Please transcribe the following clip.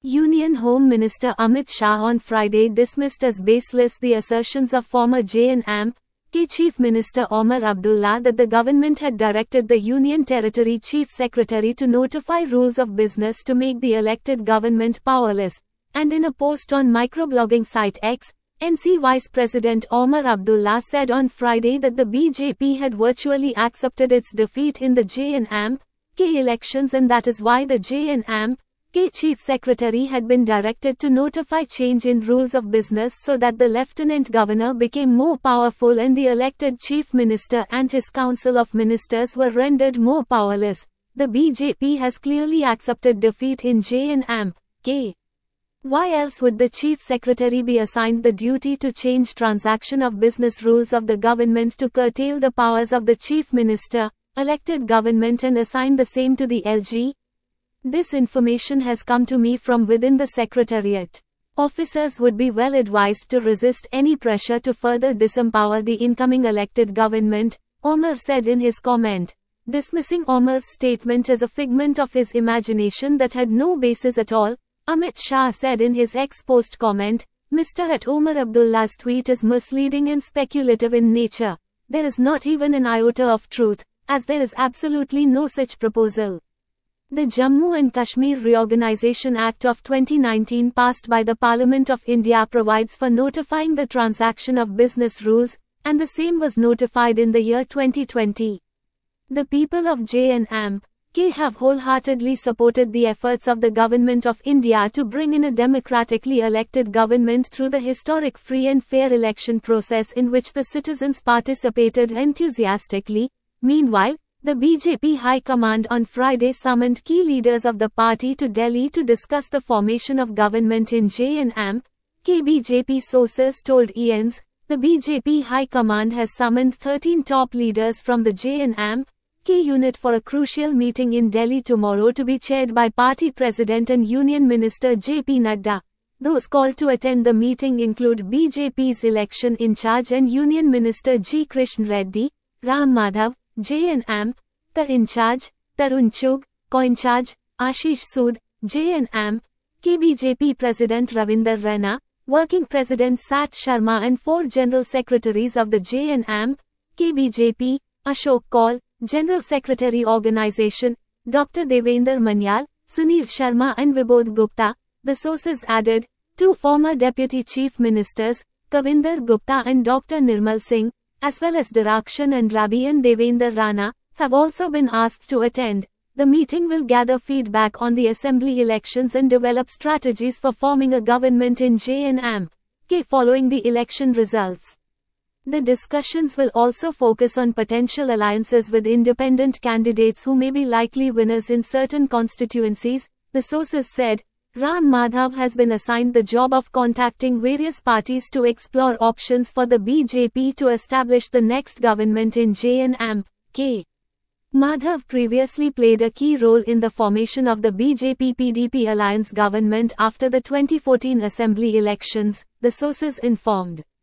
Union Home Minister Amit Shah on Friday dismissed as baseless the assertions of former J&M-K Chief Minister Omar Abdullah that the government had directed the Union Territory Chief Secretary to notify rules of business to make the elected government powerless, and in a post on microblogging site X, NC Vice President Omar Abdullah said on Friday that the BJP had virtually accepted its defeat in the J&M-K elections and that is why the J&M-K Chief Secretary had been directed to notify change in rules of business so that the Lieutenant Governor became more powerful and the elected Chief Minister and his Council of Ministers were rendered more powerless. The BJP has clearly accepted defeat in J&M-K. Why else would the Chief Secretary be assigned the duty to change transaction of business rules of the government to curtail the powers of the Chief Minister, elected government and assign the same to the LG? This information has come to me from within the Secretariat. Officers would be well advised to resist any pressure to further disempower the incoming elected government, Omar said in his comment, dismissing Omar's statement as a figment of his imagination that had no basis at all. Amit Shah said in his ex-post comment, Mr. Omar Abdullah's tweet is misleading and speculative in nature. There is not even an iota of truth, as there is absolutely no such proposal. The Jammu and Kashmir Reorganisation Act of 2019 passed by the Parliament of India provides for notifying the transaction of business rules, and the same was notified in the year 2020. The people of J&M-K have wholeheartedly supported the efforts of the Government of India to bring in a democratically elected government through the historic free and fair election process in which the citizens participated enthusiastically. Meanwhile, the BJP High Command on Friday summoned key leaders of the party to Delhi to discuss the formation of government in J&M-K. BJP sources told EANS, the BJP High Command has summoned 13 top leaders from the J&M-K unit for a crucial meeting in Delhi tomorrow to be chaired by Party President and Union Minister J.P. Nadda. Those called to attend the meeting include BJP's election in charge and Union Minister G. Krishna Reddy, Ram Madhav, J&M-K in charge, Tarun Chugh, Co-in charge, Ashish Sood, J&M-K BJP President Ravinder Raina, Working President Sat Sharma and 4 General Secretaries of the J&M-K BJP, Ashok Kaul, General Secretary Organization, Dr. Devendra Manyal, Sunil Sharma and Vibod Gupta. The sources added, 2 former Deputy Chief Ministers, Kavinder Gupta and Dr. Nirmal Singh, as well as Dirakshan and Rabi and Devendra Rana, have also been asked to attend. The meeting will gather feedback on the assembly elections and develop strategies for forming a government in J&M-K following the election results. The discussions will also focus on potential alliances with independent candidates who may be likely winners in certain constituencies, the sources said. Ram Madhav has been assigned the job of contacting various parties to explore options for the BJP to establish the next government in J&M-K. Madhav previously played a key role in the formation of the BJP-PDP alliance government after the 2014 assembly elections, the sources informed.